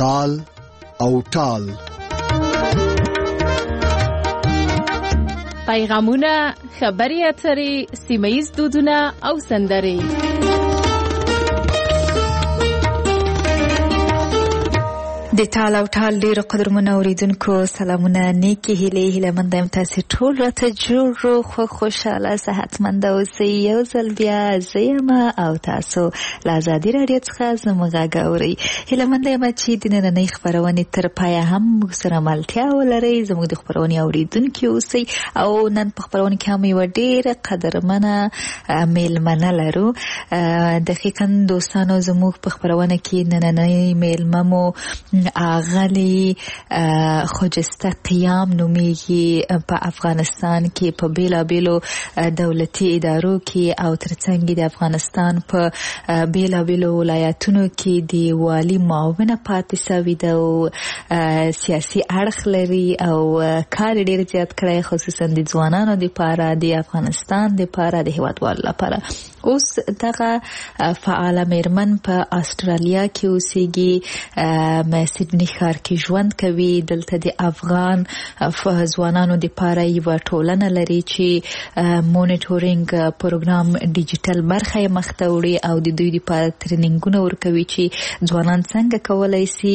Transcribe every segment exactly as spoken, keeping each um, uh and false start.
تال او ټال. پیغامونه، خبري اترې، سیمه‌ییز دودونه او سندرې. د ټال او ټال ډیرو قدرمنو اوریدونکو سلامونه، نیکی هیلې هیله‌مند یم تاسو ټول راته جوړ خو خوشاله صحتمند اوسئ. یو ځل بیا زه یم او تاسو له ازادي راډیو څخه زموږ غږ اورئ. هیله‌مند یم چې د نننۍ خپرونې تر پایه هم موږ سره ملتیا ولرئ، زموږ د خپرونې اوریدونکي اوسئ. او نن په خپرونې کې هم یوه ډیره قدرمنه میلمنه لرو. دقیقاً دوستانو زموږ په خپرونه کې نننۍ میلمه مو اغلی خجسته قیام نومیږي. په افغانستان کې په بیلا بیلو دولتي ادارو کې او ترڅنګ د افغانستان په بیلا بیلو ولایتونو کې د والی معاونه پاتې شوی ده او سیاسي اړخ لري او کار ډیر زیات کړی، خصوصا د ځوانانو لپاره، د افغانستان لپاره، د هیوادوالو لپاره. اوس دغه فعاله میرمن په استرالیا کې اوسېږي، سیدنی ښار کې ژوند کوي. دلته د افغان ځوانانو لپاره یوه ټولنه لري چې مونیټورینګ پروګرام ډیجیټل برخه یې مخته وړي او د دوی لپاره ټریننګونه ورکوي چې ځوانان څنګه کولی شي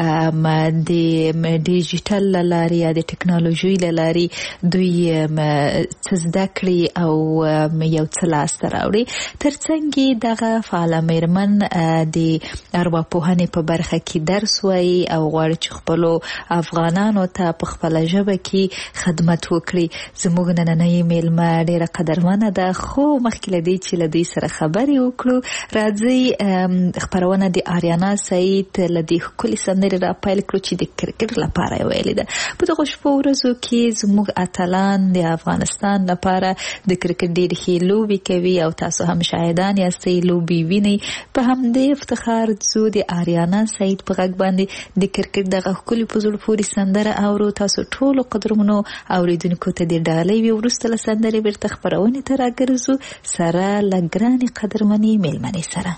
د ډیجیټل له لارې یا د ټکنالوژۍ له لارې دوی څه زده کړي او یو څه لاسته راوړي. ترڅنګ دغه فعاله میرمن د ارواپوهنې په برخه کې درس وایي او غواړي چې خپلو افغانانو ته په خپله ژبه کې خدمت وکړي. زموږ نننۍ میلمه ډیره قدرمنه ده، خو مخکې له دې چې له دوی سره خبرې وکړو راځئ خپرونه د آریانا سعید له دې ښکلې سندرې را پیل کړو چې د کرکټ لپاره یې ویلې ده. په دغو شپو ورځو کې زموږ اتلان د افغانستان لپاره د کرکټ ډېرې ښې لوبې کوي او تاسو هم شاهدان یاستئ لوبې وینئ. په همدې افتخار ځو د آریانا سعید په غږ باندې د کرکټ دغه ښکلې په زړه پورې سندره اورو. تاسو ټولو قدرمنو اوریدونکو ته د ډالۍ وي. وروسته له سندرې بیرته خپرونې ته راګرځو سره له ګرانې قدرمنې میلمنې سره.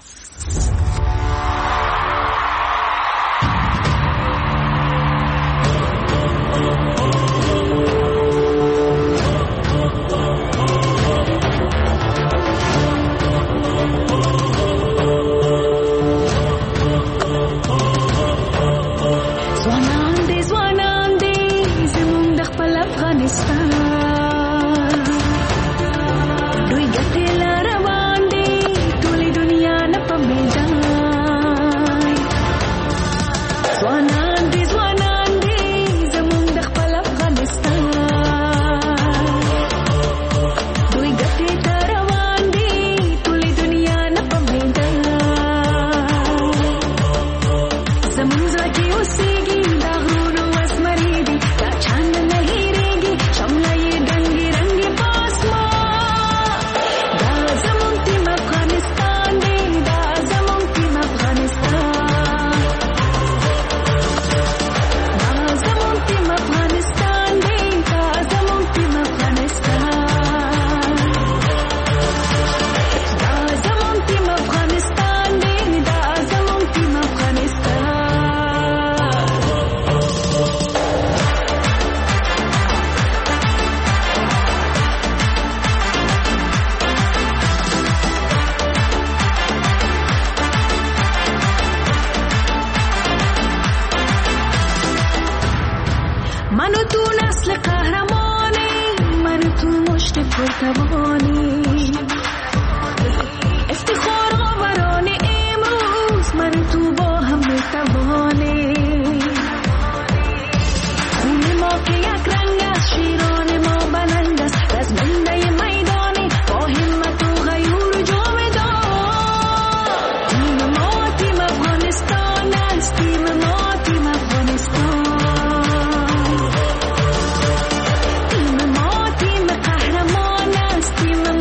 Team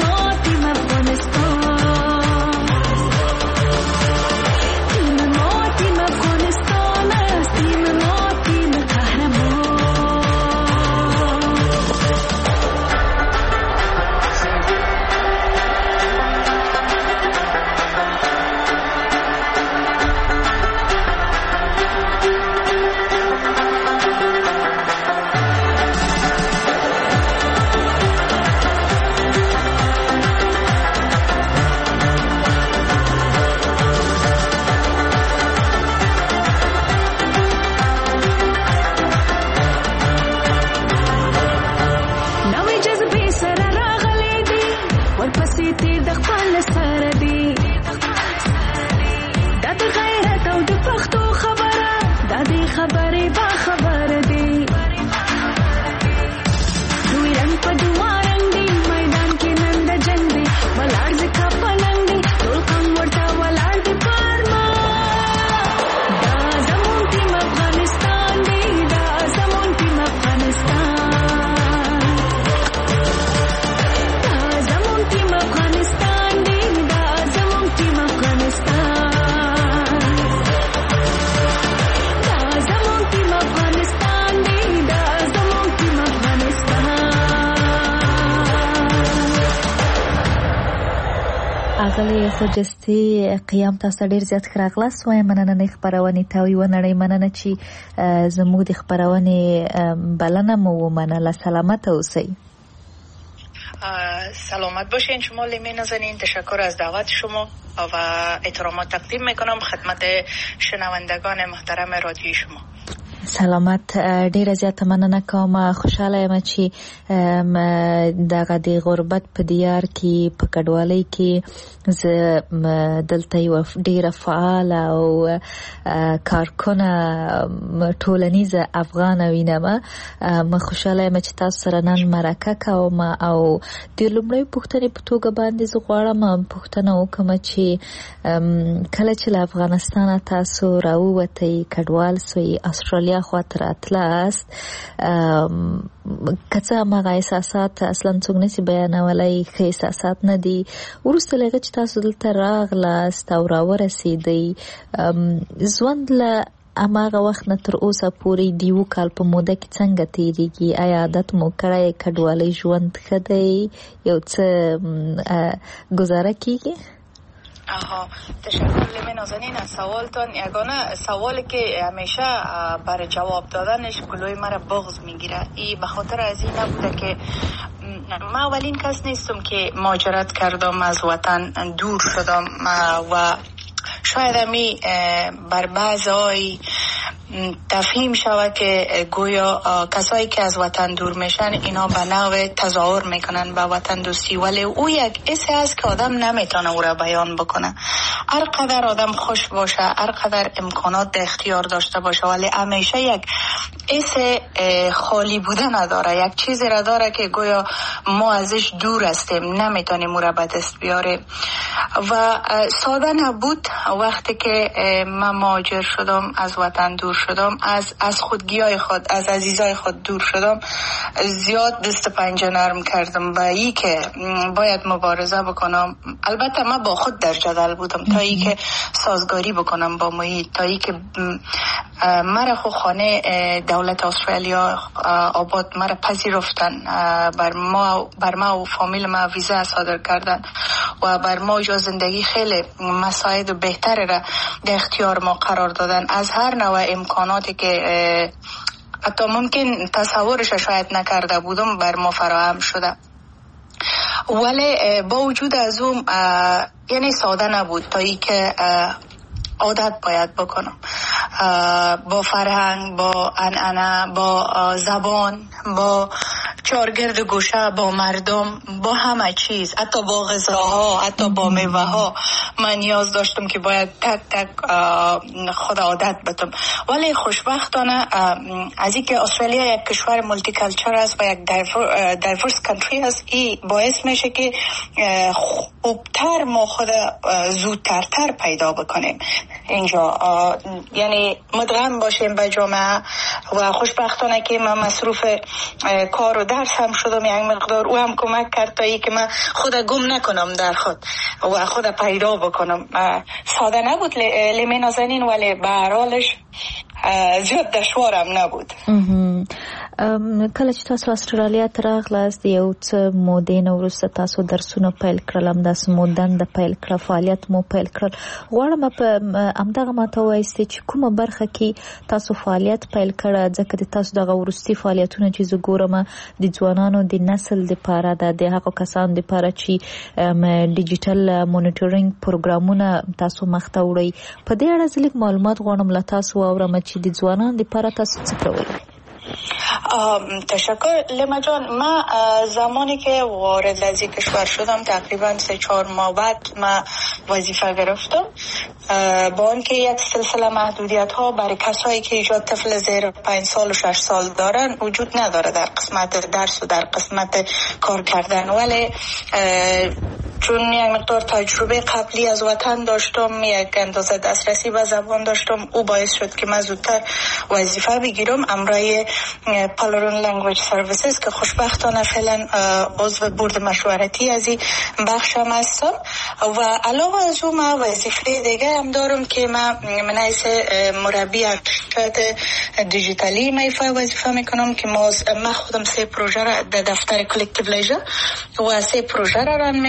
خوجستی قیام تاسو ډیر زیات راغلاس وای مننه نه خبرونه ته وی ونړی مننه چې زموږ د خبرونه بلنه مو مننه. سلامت اوسئ. سلامت باشین شما لیمه نازنین. تشکر از دعوت شما و احترامات تقدیم میکنم خدمت شنوندگان محترم رادیوی شما. سلامت. ډیره زیاته مننه کوم. خوشاله یم چې دغه د غربت په دیار کې په کډوالۍ کې زه دلته یو ډیره فعال او کارکونه ټولنیزه افغان وینم. ما خوشاله یم چې تاسو سره نن مرکه کوم او د لومړی پوښتنې په توګه باندې زه غواړم پوښتنه وکړم چې کله چې له افغانستانه تاسو راووتئ کډوال سوئ استرالیا خاطر اتلاست کڅه هغه احساسات اصلا څنګه نسی بیانولای خې احساسات نه دي ورسته لږ چې تاسو دلته راغلاست او راورسېدئ ژوند له اماغه وخت نه تر اوسه پورې دیو کال په موده کې څنګه تیریږي؟ آیا عادت مو کړی کډوالۍ ژوند ښه دی یو څه گزاره کیږي؟ آها تشکر لیمه نازنین از سوالتان. یگانه سوالی که همیشه برای جواب دادنش گلوی مرا بغض میگیره ای به خاطر از این نبوده که ما اولین کس نیستم که مهاجرت کردم از وطن دور شدم و شاید همی بر بعضی تفهیم شود که گویا کسایی که از وطن دور میشن اینا به نوع تظاهر میکنن به وطن دوستی ولی او یک حسی است که آدم نمیتونه او را بیان بکنه. هر قدر آدم خوش باشه هر قدر امکانات در اختیار داشته باشه ولی همیشه یک حس خالی بودن نداره. یک چیزی را داره که گویا ما ازش دور هستیم نمیتونیم او را به دست بیاریم و ساده نبود وقتی که من مهاجر شدم از وطن دور شدم از از خودگیای خود از عزیزای خود دور شدم زیاد دست پنجه نرم کردم با ای که باید مبارزه بکنم. البته من با خود در جدل بودم تا ای که سازگاری بکنم با محیط تا ای که مرا خو خانه دولت استرالیا آباد مرا پذیرفتن بر ما بر ما و فامیل ما ویزا صادر کردن و بر ما جا زندگی خیلی مساعد و بهتر را در اختیار ما قرار دادن. از هر نوع امکاناتی که حتی ممکن تصورش شاید نکرده بودم بر ما فراهم شده ولی با وجود از اون یعنی ساده نبود تا ای که عادت باید بکنم با فرهنگ با عنعنه با زبان با چارگرد گوشه با مردم با همه چیز حتی با غذاها حتی با میوه ها من نیاز داشتم که باید تک تک خود عادت بدم. ولی خوشبختانه از اینکه استرالیا یک کشور مولتی کالچر است و یک دایورس کانتری است این باعث میشه که خوبتر ما خود زودترتر پیدا بکنیم اینجا یعنی مدغم باشیم به جامعه و خوشبختانه که من مصروف کار و درس هم شدم یک مقدار او هم کمک کرد تا ای که من خود گم نکنم در خود و خود پیدا بکنم. ساده نبود لیمه نازنین ولی به هر حالش زیاد دشوارم نبود. کله چې تاسو استرالیا ته راغلاست یو څه مودې نه وروسته تاسو درسونه پیل کړل همداسې مو دنده پیل کړه فعالیت مو پیل کړل غواړم په همدغه ماته ووایاست چې کومه برخه کې تاسو فعالیت پیل کړه ځکه د تاسو دغه وروستي فعالیتونه چې زه ګورم د ځوانانو د نسل دپاره ده د هغو کسانو دپاره چې ډیجیټل مونیټورینګ پروګرامونه تاسو مخته وړئ په دې اړه زه لږ معلومات غواړم له تاسو واورم چې د ځوانانو دپاره تاسو څه کوئ؟ تشکر لیما جان. من زمانی که وارد از کشور شدم تقریبا سه چهار ماه بعد من وظیفه گرفتم با آنکه یک سلسله محدودیت ها برای کسایی که ایجاد طفل زیر پنج سال و شش سال دارن وجود نداره در قسمت درس و در قسمت کار کردن ولی چون یک مقدار تجربه قبلی از وطن داشتم یک اندازه دسترسی به زبان داشتم او باعث شد که من زودتر وظیفه بگیرم امرای پالرون لنگویج سرویسز که خوشبختانه فعلا عضو بورد مشورتی از این بخشم هستم و علاوه از اون من وظیفه دیگه هم دارم که من من حیث مربی ارشد دیجیتالی میفای وظیفه میکنم که من خودم سه پروژه را در دفتر کلکتیو لیژر و سه پروژه را ران میکنم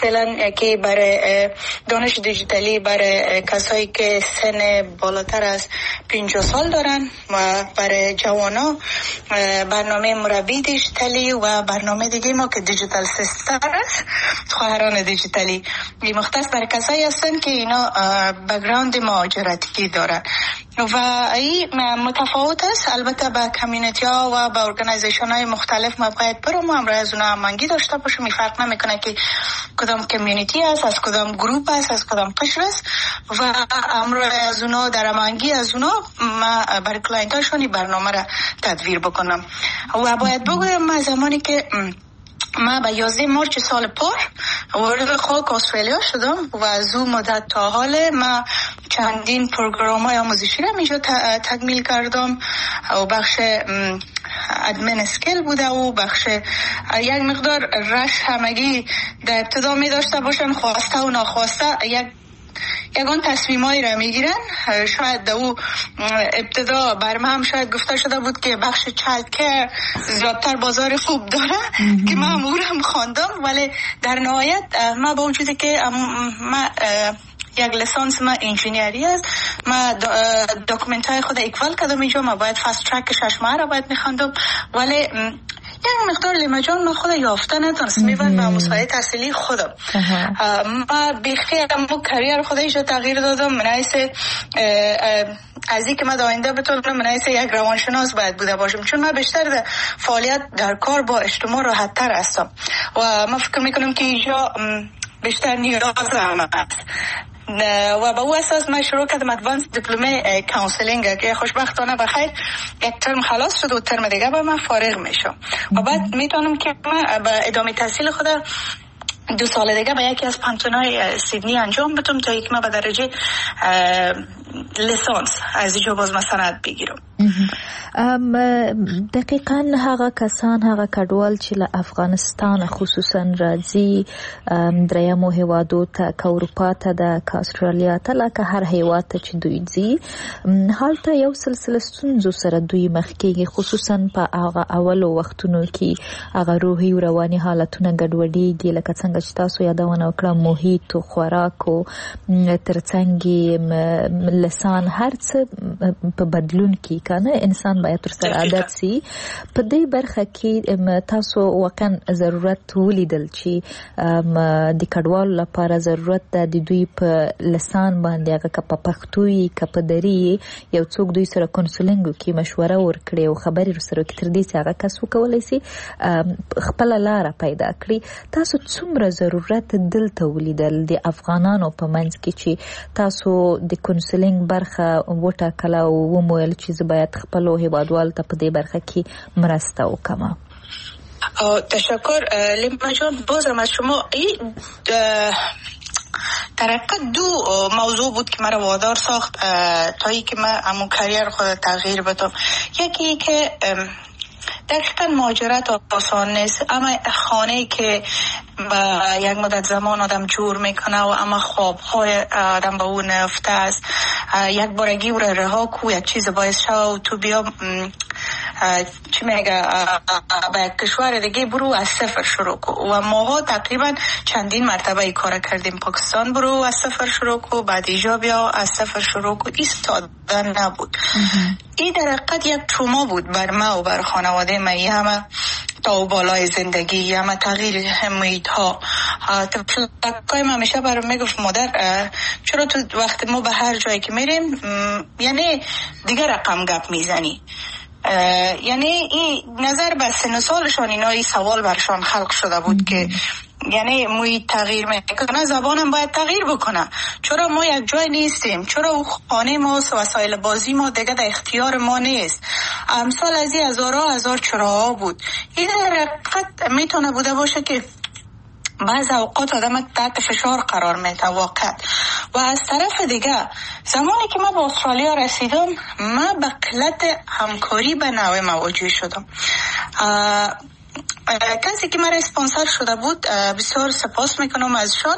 فعلا که برای دانش دیجیتالی برای کسایی که سن بالاتر از پنجاه سال دارن و برای جوانا برنامه مربی دیجیتالی و برنامه دیگه ما که دیجیتال سیستر است، خواهران دیجیتالی. این مختص برای کسایی هستن که اینا بک‌گراند مهاجرتی دارن و این متفاوت است. البته با کمیونیتی ها و با ارگانایزیشن های مختلف ما باید برم و همراه از اونا هماهنگی داشته باشیم. می فرق نمیکنه که کدام کمیونیتی است، از کدام گروپ است، از کدام قشر است و همراه از اونا در هماهنگی از اونا ما برای کلاینت هاشون برنامه را تدویر بکنم. و باید بگویم ما زمانی که ما به یازده مارچ سال پار وارد خاک استرالیا شدم و از اون مدت تا حال ما چندین پروگرام های آموزشی را اینجا تکمیل کردم و بخش ادمن اسکیل بوده و بخش یک مقدار رش همگی در ابتدا می داشته باشن، خواسته و ناخواسته یک یگان تصمیمایی را میگیرن. شاید دو ابتدا بر من هم شاید گفته شده بود که بخش چایلد کیر زیادتر بازار خوب داره که من امور هم خواندم، ولی در نهایت ما با وجودی که ما یک لیسانس ما انجینیری است، ما داکومنت های خود اکوال کردم اینجا، ما باید فاست ترک شش ماه را باید میخواندم، ولی یک مقدار لیمجان ما خود یافته نتونست میبند به مساعد تحصیلی خودم. ما بخیر مو کریر خود ایجا تغییر دادم. من حیث از این که من داینده بتونم من حیث یک روانشناس باید بوده باشم، چون من بیشتر در فعالیت در کار با اجتماع راحت تر هستم و ما فکر میکنم که اینجا بیشتر نیاز هم است و با او اساس من شروع کردم ادوانس دیپلمه کانسلینگ که خوشبختانه بخیر یک ترم خلاص شد و ترم دیگه با من فارغ میشم و بعد میتونم که من به ادامه تحصیل خود دو سال دیگه با یکی از پانتونای سیدنی انجام بدم تا یک ما به درجه لیسانس از اینجا باز مسند بگیرم. دقیقاً هغه کسان هغه کډوال چې له افغانستان خصوصا راځي دریمو هیوادو ته که اروپا ته ده که استرالیا ته لکه هر هیواد ته چې دوی ځي هلته یو سلسله ستونزو سره دوی مخ کېږي، خصوصا په هغه اولو وختونو کې هغه روحي او رواني حالتونه ګډوډېږي لکه څنګه چې تاسو یادونه وکړه محیط او خوراک او ترڅنګ لسان هر څه په بدلون کې کنه انسان باید تر سره عادت سي. په دې برخه کې تاسو واقعا ضرورت ولیدل چې د کډوالو لپاره ضرورت ده د دوی په لسان باندې هغه که په پښتو یې که په دري یو څوک دوی سره کونسلینګ وکړي، مشوره ورکړي او خبرې سره وکړي تر دې چې هغه کس وکولی سي خپله لاره پیدا کړي. تاسو څومره ضرورت دلته ولیدل د افغانانو په منځ کې چې تاسو د کونسلینګ برخه وټاکله او ومویل چې زه باید خپلو هیوادوالو ته په دې برخه کې مرسته وکړم؟ تشکر لیما جان. بازم از شما این در حقیقت دو موضوع بود که مرا وادار ساخت تا ای که من همون کریر خود تغییر بدم. یکی که دقیقا مهاجرت آسان نیست، اما خانه‌ای که با یک مدت زمان آدم جور میکنه و اما خوابهای آدم به اون نفته است، یک بارگی او را رها کو یک چیز باعث شو و تو بیا چی میگه به یک کشور دیگه برو از صفر شروع کو. و ماها تقریبا چندین مرتبه ای کار کردیم. پاکستان برو از صفر شروع کو، بعد ایجا بیا از صفر شروع کو. این ساده نبود. این در حقیقت یک تروما بود بر ما و بر خانواده ما. این همه تا و بالای زندگی، همه تغییر محیط ها. تفلقای ما همیشه برام میگفت مادر چرا تو وقت ما به هر جایی که میریم یعنی دیگه رقم گپ میزنی، یعنی این نظر به سن و سالشان اینا این سوال برشان خلق شده بود که یعنی محیط تغییر میکنه، زبانم باید تغییر بکنه، چرا ما یک جای نیستیم، چرا او خانه ما وسایل بازی ما دیگه در اختیار ما نیست. امثال از این هزارها هزار چراها بود. این در حقیقت میتونه بوده باشه که بعض اوقات آدم تحت فشار قرار میده واقعا. و از طرف دیگه زمانی که ما به استرالیا رسیدم ما به قلت همکاری به نوع مواجه شدم. کسی که مرا اسپانسر شده بود بسیار سپاس میکنم ازشان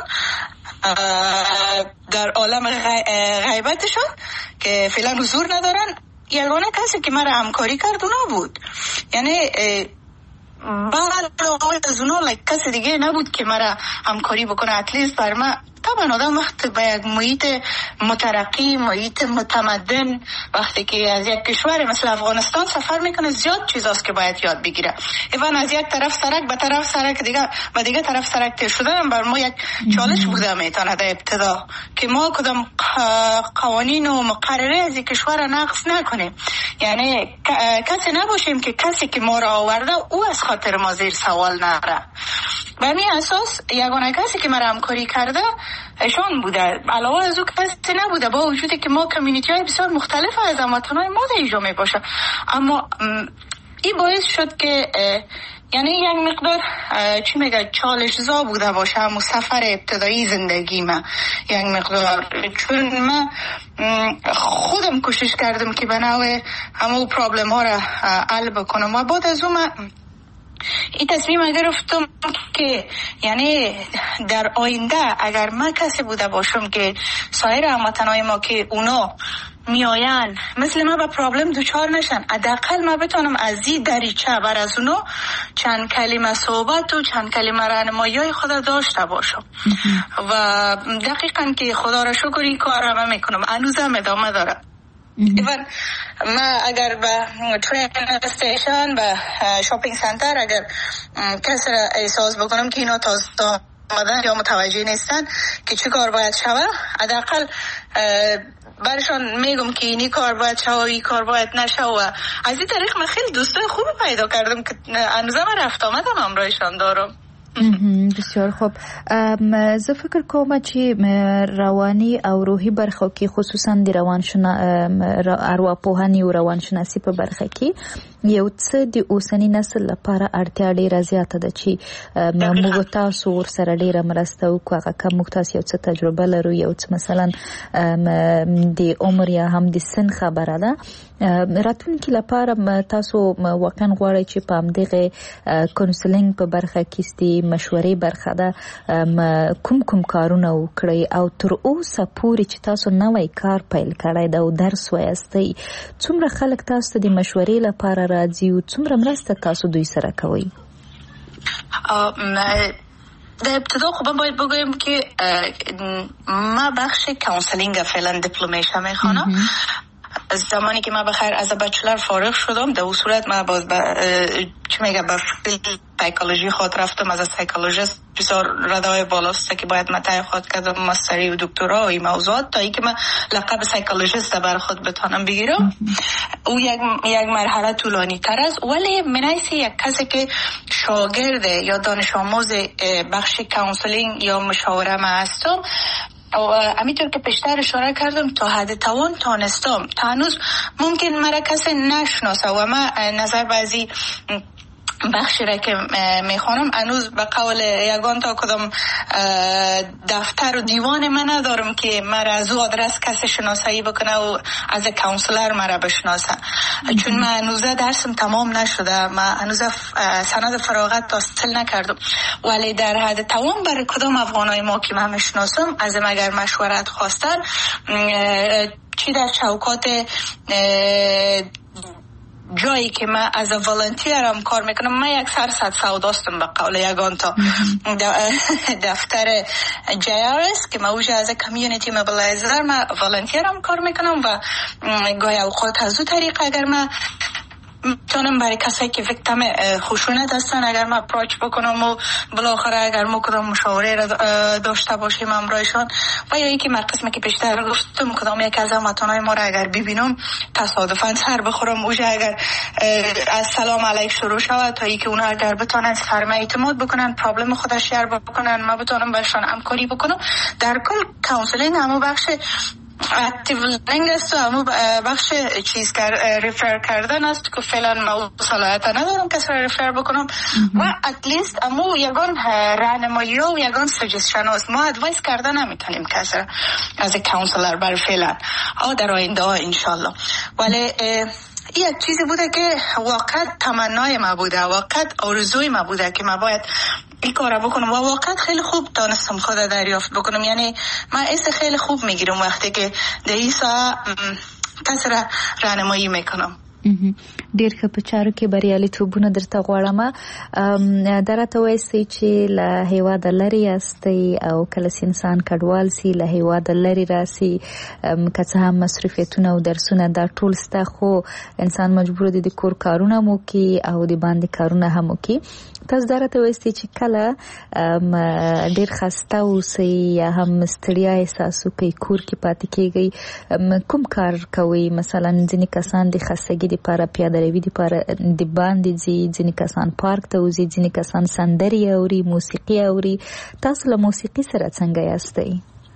در عالم غیبتشان که فعلا حضور ندارن. یگانه کسی که مرا همکاری کرد اونا بود. یعنی بعد از اونا لایک کسی دیگه نبود که مرا همکاری بکنه. اتلیست بر من طبعا آدم وقت به یک محیط مترقی، محیط متمدن، وقتی که از یک کشور مثل افغانستان سفر میکنه زیاد چیزاست که باید یاد بگیره. ایوان از یک طرف سرک به طرف سرک دیگه به دیگه طرف سرک تیر شدن بر ما یک چالش بوده میتونه در ابتدا که ما کدام قوانین و مقرره از کشور نقض نکنیم. یعنی کسی نباشیم که کسی که ما را آورده او از خاطر ما زیر سوال نره. به همین اساس یگانه کسی که مرا همکاری کرده ایشان بوده. علاوه از او کسی نبوده، با وجودی که ما کمیونیتی های بسیار مختلف از هموطنان ما در اینجا می باشه. اما این باعث شد که یعنی یک مقدار چی میگه چالش زا بوده باشه همون سفر ابتدایی زندگی من یک مقدار، چون من خودم کوشش کردم که به نوع همون پرابلم ها را حل بکنم و بعد از اون من این تصمیم گرفتم که یعنی در آینده اگر من کسی بوده باشم که سایر هموطنای ما که اونا میاین مثل ما به پرابلم دوچار نشن، حداقل ما بتونم از این دریچه بر از اونا چند کلمه صحبت و چند کلمه راهنمایی خدا داشته باشم. و دقیقاً که خدا را شکر این کار را من میکنم، هنوزم ادامه داره. ایوان ما اگر به ترین استیشن به شاپینگ سنتر اگر کسی را احساس بکنم که اینا تازه آمدن یا متوجه نیستن که چه کار باید شوه، حداقل برشان میگم که اینی کار باید شوه و این کار باید نشوه. از این طریق من خیلی دوستای خوبی پیدا کردم که هنوزم رفت آمدم همراهشان دارم. بسیار خوب. زه فکر کوم چې رواني او روحي برخه کې خصوصا د روانشنا ارواپوهنې او روانشناسي په برخه کې یو څه د اوسنی نسل لپاره اړتیا ډیره زیاته ده چې موږ تاسو ورسره ډیره مرسته وکړو. هغه کوم موږ تاسو یو څه تجربه لرو، یو څه مثلا د عمر یا هم د سن خبره ده، راتلونکي لپاره تاسو واقعا غواړئ چې په همدغه کونسلینګ په برخه کې ستې مشورې برخه ده کوم کوم کارونه وکړئ او تر اوسه پورې چې تاسو نوی کار پیل کړی ده او درس وایستی، څومره خلک تاسو ته د مشورې لپاره راځي او څومره مرسته تاسو دوی سره کوئ؟ در ابتدا خوبا باید بگویم که ما بخش کانسلینگ فعلا دیپلومیشن میخوانم. زمانی که ما بخیر از بچلر فارغ شدم در اون صورت ما باز با چی میگه با سایکولوژی خود رفتم از سایکولوژیست بسیار ردای بالاست که باید متای خود کردم ماستری و دکترا و این موضوعات تا ای که من لقب سایکولوژیست بر خود بتانم بگیرم. او یک یک مرحله طولانی تر است، ولی منایسی یک کسی که شاگرد یا دانش آموز بخش کانسلینگ یا مشاوره ما هستم و همینطور که پیشتر اشاره کردم تا حد توان تانستم تا هنوز ممکن مرا کسی نشناسه و من نظر بعضی بخشی را که میخوانم هنوز به قول یگان تا کدام دفتر و دیوان من ندارم که مرا از او آدرس کسی شناسایی بکنه و از کانسلر مرا بشناسه، چون من هنوز درسم تمام نشده، من هنوز سند فراغت حاصل نکردم. ولی در حد توان برای کدام افغانای ما که من میشناسم ازم اگر مشورت خواستن چی در چوکات جایی که من از والنتیرم کار میکنم، من یک سرصد سوداستم به قول یگان تا دفتر جی آر اس که من اوجه از کمیونیتی موبیلایزر من والنتیرم کار میکنم و گاهی اوقات از او طریق اگر من میتونم برای کسایی که ویکتیم خشونت هستن اگر من اپروچ بکنم و بالاخره اگر ما کدام مشاوره را داشته باشیم همراهشان و یا اینکه مرکزم که پیشتر گفتم کدام یک از هموطنای ما را اگر ببینم تصادفاً سر بخورم اوجه اگر از سلام علیک شروع شود تا اینکه اونا اگر بتونن سرمه اعتماد بکنن پرابلم خودش شیر بکنن ما بتونم برشان همکاری بکنم. در کل کانسلینگ همو بخش اکتیو لرنینگ است و همو بخش چیز کر ریفر کردن است که فعلا ما صلاحیت ندارم کسی را ریفر بکنم و اتلیست همو یگان راهنمایی و یگان سجستشن است. ما ادوایس کردن نمیتونیم کسی را از کانسلر بر فعلا او در آینده ها انشالله. ولی این یک چیزی بوده که واقعا تمنای ما بوده، واقعا آرزوی ما بوده که ما باید این کار بکنم و واقعا خیلی خوب دانستم خود دریافت بکنم. یعنی من ایسا خیلی خوب میگیرم وقتی که در این ساعت کسی را راهنمایی میکنم. ډیر ښه په چارو کې بریالیتوبونه درته غواړم. دا راته وایي چې له هیواده لرې یاستئ او کله چې انسان کډوال سي له هیواده لرې راسي که څه هم مصروفیتونه او درسونه دا ټول سته خو انسان مجبور دی د کور کارونه مو کوي او د باندې کارونه هم کوي. تاسو دا راته وایي چې کله ډیر خسته اوسئ یا هم ستړیا احساس وکړئ کور کې پاتې کېږئ کوم کار کوئ؟ مثلا ځینې کسان د خستګي دپاره پیاده روي دپاره د باندې ځي، ځینې کسان پارک ته وځي، ځینې کسان سندرې اوري، موسیقي اوري. تاسو له موسیقي سره څنګه یاستئ؟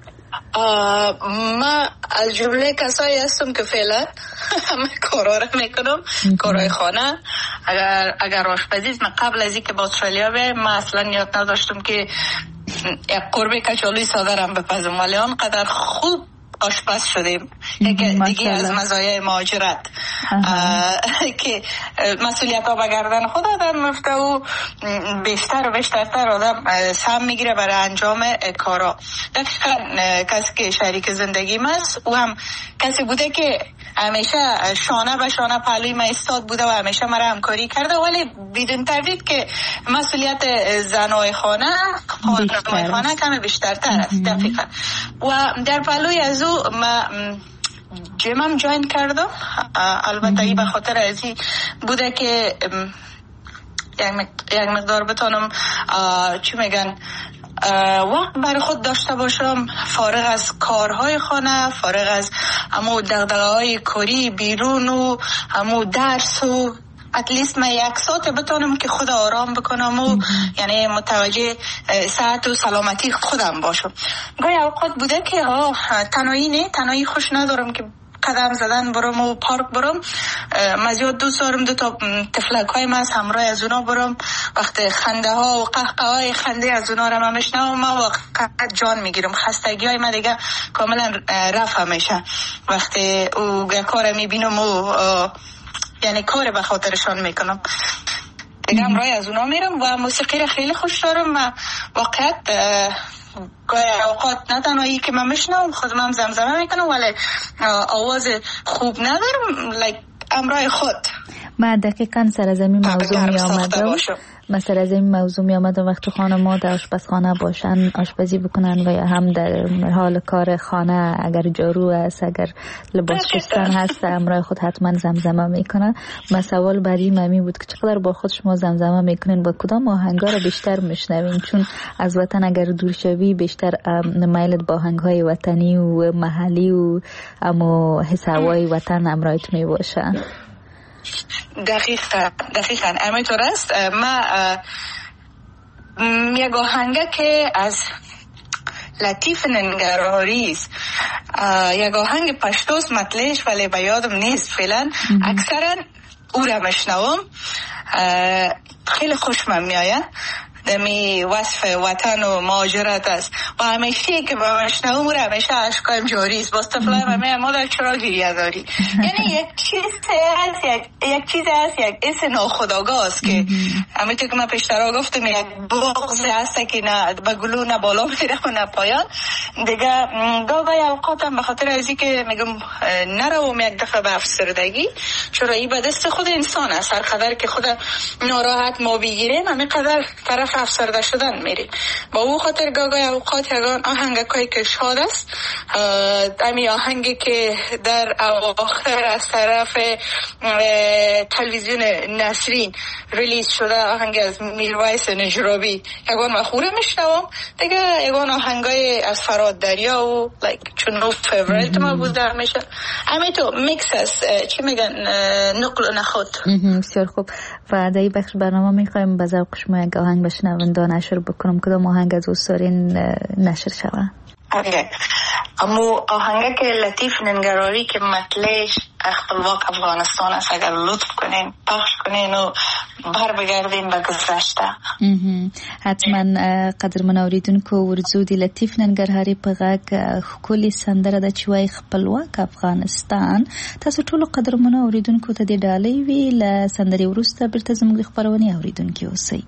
ما از جمله کسایی هستم که فعلا همه کارا رو میکنم، کارهای خانه. اگر اگر آشپزی من قبل از اینکه به استرالیا بیام ما اصلا نیت نداشتم که یک قربه کچالوی ساده رو بپزم، ولی آنقدر خوب آشپز شدیم. یکی دیگه از مزایای مهاجرت که مسئولیت ها به گردن خود آدم میفته و بیشتر و بیشترتر آدم سهم میگیره برای انجام کارا. دقیقا کسی که شریک زندگیم است او هم کسی بوده که همیشه شانه به شانه پهلوی من ایستاد بوده و همیشه مرا همکاری کرده، ولی بدون تردید که مسئولیت زنای خانه خانه خانه کمی بیشترتر است. دقیقا و در پهلوی از او ما جیمم جوین کردم. البته ای به خاطر از این بوده که یک مقدار بتونم چی میگن وقت برای خود داشته باشم، فارغ از کارهای خانه، فارغ از همو دغدغه‌های کاری بیرون و همو درس و اتلیست من یک ساعت بتونم که خود آرام بکنم و یعنی متوجه صحت و سلامتی خودم باشم. گاهی اوقات بوده که ها تنهایی نه، تنهایی خوش ندارم که قدم زدن برم و پارک برم. من زیاد دوست دارم دو تا تفلک های من همراه از اونا برم. وقت خنده ها و قهقه های خنده از اونا رو من میشنوم، من واقعا جان میگیرم. خستگی های من دیگه کاملا رفت همیشه. وقتی او کار میبینم و یعنی کار به خاطرشان میکنم دیگه همراه از اونا میرم و موسیقی رو خیلی خوش دارم. و واقعا گاهی اوقات نه تنهایی که من میشنم خودم هم زمزمه میکنم ولی آواز خوب ندارم لایک همراه خود. من دقیقاً سر از این موضوع می آمدم من سر از این موضوع می آمدم وقت خانم‌ها در آشپزخانه باشن آشپزی بکنن و یا هم در حال کار خانه اگر جارو است اگر لباس شستن هست همراه خود حتما زمزمه میکنن. من سوال بعدی ممی بود که چقدر با خود شما زمزمه میکنین، با کدام آهنگا رو بیشتر میشنوین؟ چون از وطن اگر دور شوی بیشتر میلت با آهنگ‌های وطنی و محلی و اما حس هوای وطن همراهت میباشن. دقیقا دقیقا همینطور است. ما یک آهنگه که از لطیف ننگرهاری است، یک آهنگ پشتوست مطلعش ولی به یادم نیست فعلا. اکثرا او را میشنوم، خیلی خوشم میآید. دمی وصف وطن و مهاجرت است و همیشه که با مشنوم رو همیشه عشقایم جاری است. باز طفلای من میگم مادر چرا گریه داری؟ یعنی یک چیز هست یک یک چیز هست یک حس ناخودآگاه است که همینطور که من پیشتر گفتم یک بغض هست که نه به گلو نه بالا میره و نه پایان. دیگه گاهی اوقاتم به خاطر ازی که میگم نروم یک دفعه به افسردگی، چرا این به دست خود انسان است. هر قدر که خود ناراحت ما بگیریم همین قدر طرف افسرده شدن میریم. با او خاطر گاهی اوقات یگان آهنگایی که شاد است، امی آهنگی که در اواخر از طرف تلویزیون نسرین ریلیز شده، آهنگ از میرویس نجرابی، یگان مخوره میشنوم. دیگه یگان آهنگای از فراد دریا و لایک چون نو فیوریت ما بوده همیشه. امی تو میکس است، چی میگن، نقل و نخود. بسیار خوب. و در این بخش برنامه میخوایم به ذوق شما یک آهنگ بشنونده نشر بکنم. کدام آهنگ از اوستارین نشر شود؟ اوکی. اما آهنگه که لطیف ننگراری که مطلعش خپلواک افغانستان است، اگر لطف کنین پخش کنین و بر بگردین به گذشته. حتما. قدرمن اوریدونکو ورځو د لطیف ننګرهاري په غږ ښکلې سندره ده چې وایي خپلواک افغانستان. تاسو ټولو قدرمن اوریدونکو ته د ډالۍ وي. له سندرې وروسته بیرته زموږ خپرونې اوریدونکي اوسئ.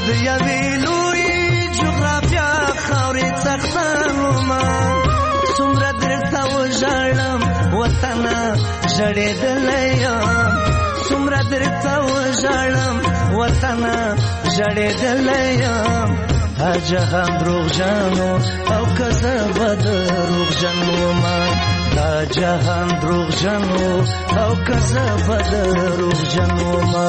د یوې لویې جغرافیا خاورې څښتن ومه څومره درته وژاړم وطنه ژړېدلی یم څومره درته وژاړم وطنه ژړېدلی یم هر جهان دروغجنو او که زه به دروغجن ومه دا جهان دروغجنو او که زه به دروغجن ومه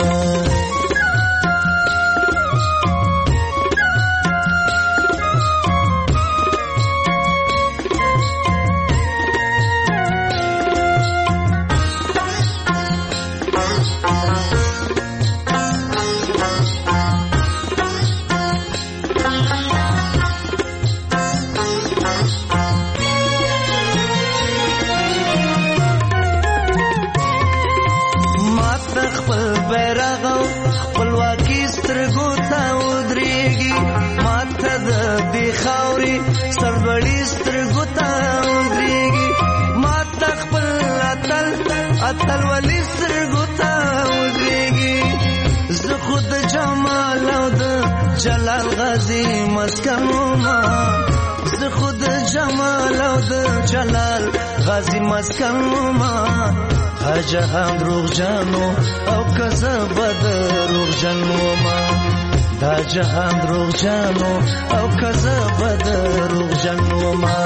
اتل ولی سترګو ته ودرېږي زه خو د جمال او د جلال غازي مسکن ومه زه خو د جمال او د جلال غازي مسکن ومه هر جهان دروغجنو او که زه به دروغجن ومه دا جهان دروغجنو او که زه به دروغجن ومه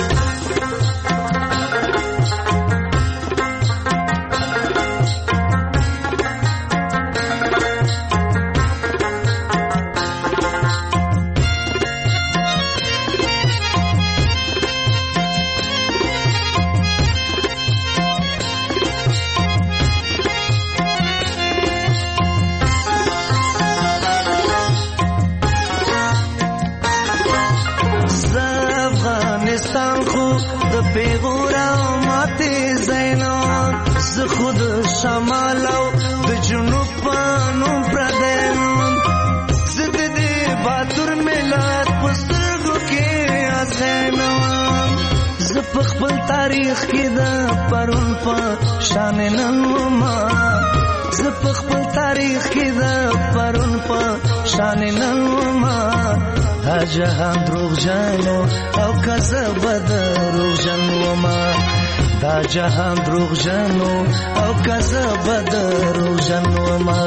شمال او د جنوب په نوم پردیم زه د دې باتور ملت په سترګو کې ازغنم زه په خپل تاریخ کې د پرون په شان نن ومه زه په خپل تاریخ کې د پرون په شان نن ومه هر جهان دروغجنو او که زه به دروغجن ومه دا جهان دروغجنو او که زه به دروغجن ومه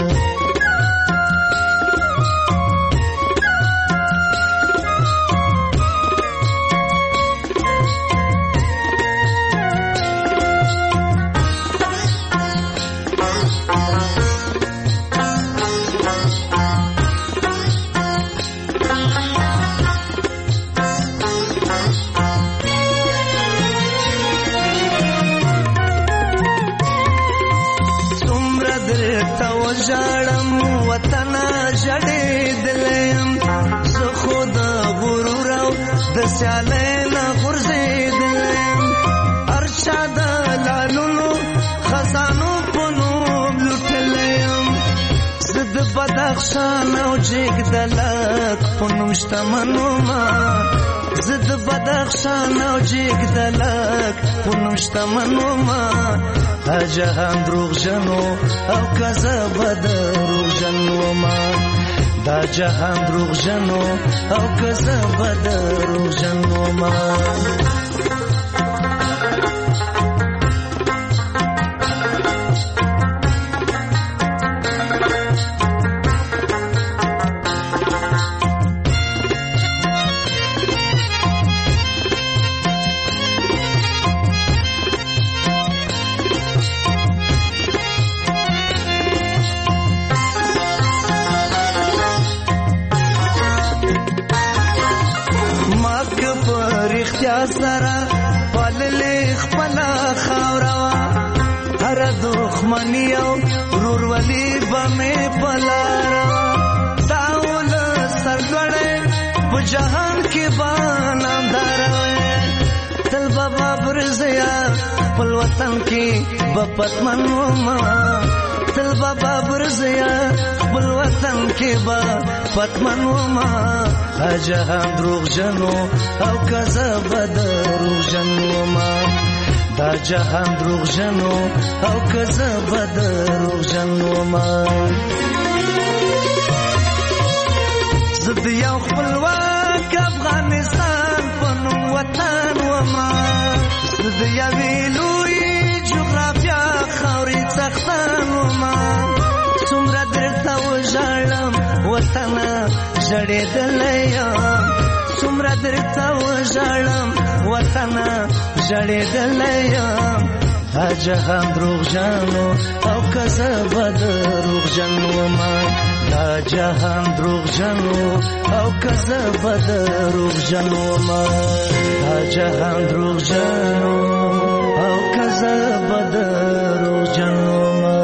ژړم وطنه ژړېدلیم زه خو د غرور او د سیالۍ نه غورځېدلیم هر چا د لالونو خزانو په نوم لوټلیم زه د بدخشان او جګدلک په نوم شتمن ومه زه د بدخشان او جګدلک په نوم شتمن ومه هر جهان دروغجنو او که زه به دروغجن ومه دا جهان دروغجنو او که زه به دروغجن ومه سره پاللې خپله خاوره وه هره دښمني او ورورولي به مې په لاره وه دا ولس سرلوړی په جهان کې به نامداره وی تل به بابر زیا خپل وطن کې به پتمن ومه تل به بابر زیا خپل وطن کې به پتمن ومه هر جهان دروغجنو او که زه به دروغجن ومه دا جهان دروغجنو او که زه به دروغجن ومه زد یو خپلواک افغانستان پنوم وطن وما زد یوی لوی جغرافیا خاوری څښتن وما څومره درته وژاړم وطنه ژړېدلی یم څومره درته وژاړم وطنه ژړېدلی یم دا جهان دروغجنو او که زه به دروغجن ومه دا جهان دروغجنو او که زه به دروغجن ومه دا جهان دروغجنو او که زه به دروغجن ومه.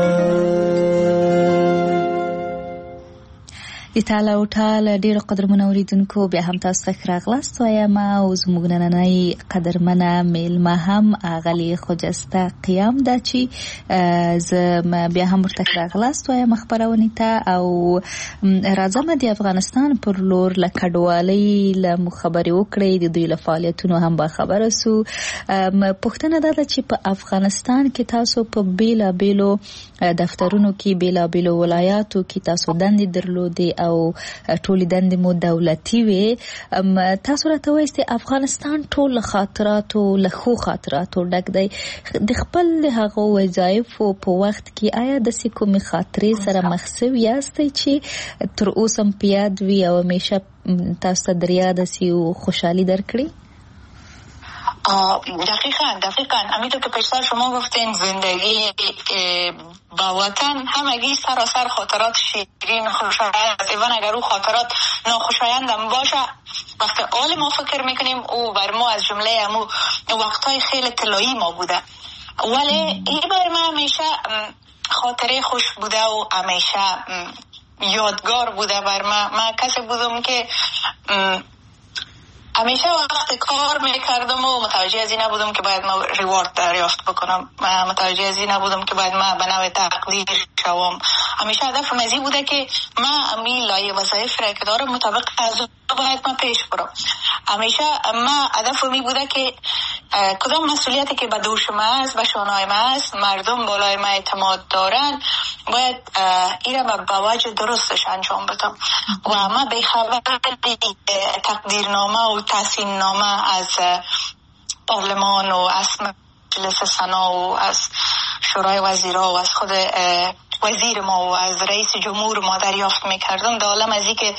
د تعالی او تعالی ډیرو قدرمنو اوریدونکو بیا هم تاسو ته راغلاست وایم او زموږ نننۍ قدرمنه میلمه هم اغلی خجسته قیام ده چې زه بیا هم ورته راغلاست وایم خبرونه ته او راځم د افغانستان پر لور له کډوالۍ له مخبري وکړې د دوی له فعالیتونو هم با خبره سو. پوښتنه ده چې په افغانستان کې تاسو په بیلا بیلو دفترونو کې بیلا بیلو ولایاتو کې تاسو دندې درلودې او ټول دندې مو دولتي وي. تاسو راته وایئ چې افغانستان ټول خاطراتو له خو خاطراتو ډک دی. د خپل هغه وظایفو په وخت کې آیا د کومې خاطرې سره مخ شوي یاستئ چې تر اوسه په یاد وي او همیشه تاسو ته در یاد سي او خوشحالي درکړي؟ دقیقاً دقیقاً همینطور که پیشتر شما گفتین زندگی با وطن همگی سراسر خاطرات شیرین خوشایند ایوان اگر او خاطرات ناخوشایند هم باشه وقتی آل ما فکر میکنیم او بر ما از جمله همو وقتهای خیلی طلایی ما بوده ولی این بر ما همیشه خاطره خوش بوده و همیشه یادگار بوده بر ما. من کسی بودم که همیشه وقت کار میکردم و متوجه از این نبودم که باید ما ریوارد دریافت بکنم، متوجه از این نبودم که باید ما به نوع تقدیر شوم. همیشه هدفم از این بوده که ما امی لایه وظایف را که دارم مطابق از باید ما پیش برم. همیشه ما هدفم این بوده که کدام مسئولیتی که به دوش ما است، به شانهای ما است، مردم بالای ما اعتماد دارن، باید این را به وجه درستش انجام بدم و ما به خبر تقدیرنامه و تحسین نامه از پارلمان و از مجلس سنا و از شورای وزیرا و از خود وزیر ما و از رئیس جمهور ما دریافت میکردم. دالم از این که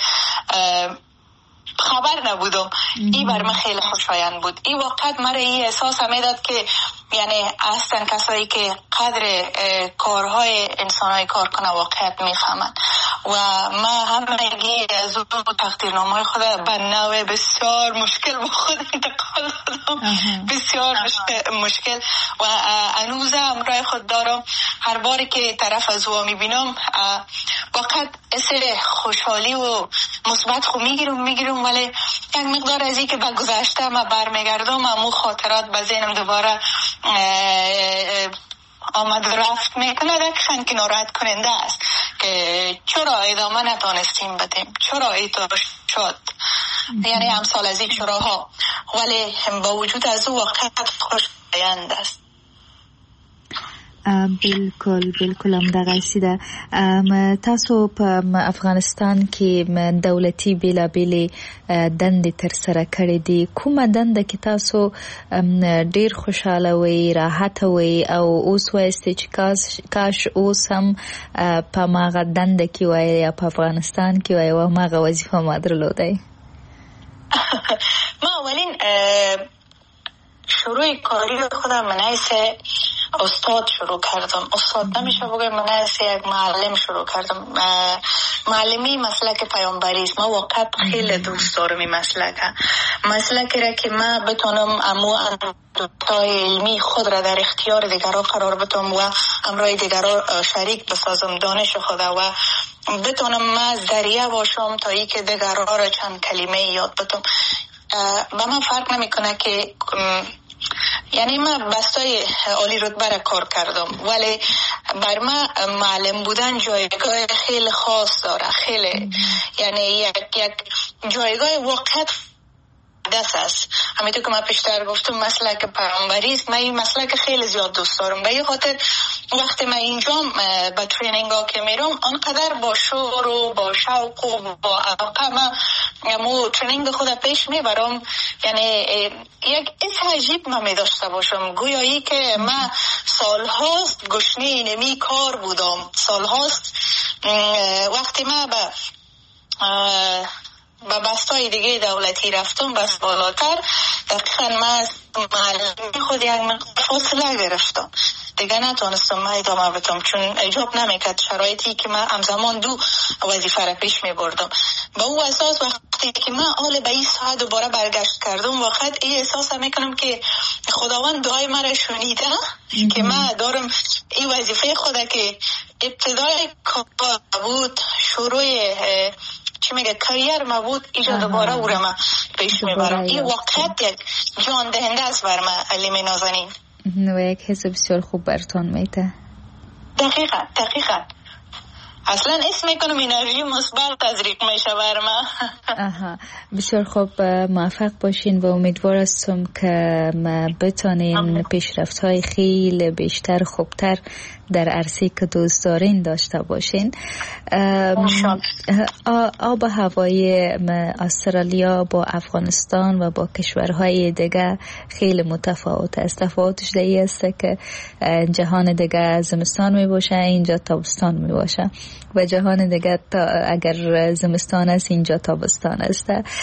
خبر نبودم. این بر من خیلی خوشایند بود. این وقت مرا این احساس میداد که یعنی اصلا کسایی که قدر کارهای انسانهای کار کنه واقعیت میفهمند و ما همگی از اون تقدیرنامه خود به نوع بسیار مشکل با خود انتقال دادم. بسیار مشکل و هنوز همراه خود دارم. هر باری که طرف از او میبینم واقعا اصل خوشحالی و مثبت خو میگیرم میگیرم ولی یک مقدار از این که به گذشته ما برمیگردم امو خاطرات به ذهنم دوباره آمد و رفت میکنه. دقیقاً که ناراحت کننده است که چرا ادامه نتانستیم بدیم، چرا ایتا شد، یعنی امثال از این شراها، ولی با وجود از او واقعیت خوشایند است. بالکل بالکل هم دغه سیده. تاسو په افغانستان کې دولتي بیلابېلې دندې تر سره کړې دي. کومه دنده کې تاسو ډیر خوشاله وئ، راحته وئ او اوس وایستئ چې کاش اوس هم په هماغه دنده کې وای یا په افغانستان کې وای او هماغه وظیفه ما درلودی؟ ما اولین شروع کاری خودم من حیث استاد شروع کردم. استاد نمیشه بگم، من حیث یک معلم شروع کردم. معلمی مسلک پیامبری است. ما واقعا خیلی دوست دارم این مسلک. مسلکی را که ما بتونم امو اندوتای علمی خود را در اختیار دیگران قرار بدم و امرای دیگران شریک بسازم دانش خود و بتونم ما ذریعه باشم تا ای که دیگران را چند کلمه یاد بدم. با من فرق نمیکنه که یعنی من بستای عالی رتبه را کار کردم ولی بر من معلم بودن جایگاه خیلی خاص داره. خیلی یعنی یک یک جایگاه واقعیت مقدس است. همینطور که من پیشتر گفتم مسلک پیامبری است. من این مسلک خیلی زیاد دوست دارم. به این خاطر وقتی من اینجا به ترینینگ ها که میرم آنقدر با شور و با شوق و با علاقه من مو ترینینگ خود پیش میبرم. یعنی یک حس عجیب من میداشته باشم، گویایی که من سالهاست گشنه اینمی کار بودم. سالهاست وقتی من به به بستای دیگه دولتی رفتم، بس بالاتر، دقیقا من معلمی خود یک مقدار فاصله گرفتم دیگه، نتونستم من ادامه بدم چون اجاب نمیکرد شرایطی که من همزمان دو وظیفه را پیش می بردم. با اون اساس وقتی که من حال به این ساعت دوباره برگشت کردم، واقعا این احساس میکنم که خداوند دعای مرا شنیده که من دارم این وظیفه خود که ابتدای کار بود، شروع چی میگه کریر ما بود، ایجا دوباره او را من پیش میبرم. این واقعیت یک جان دهنده است بر من علم نازنین و یک حس بسیار خوب برتون میته. دقیقا دقیقا اصلا اسم میکنم انرژی مثبت تزریق میشه بر من. آها بسیار خوب، موفق باشین و امیدوار هستم که بتانین پیشرفت های خیلی بیشتر خوبتر در عرصه که دوست دارین داشته باشین. آب هوای استرالیا با افغانستان و با کشورهای دیگه خیلی متفاوت است. تفاوتش در این است که جهان دیگه زمستان می باشه، اینجا تابستان می باشه و جهان دیگه تا اگر زمستان است اینجا تابستان است.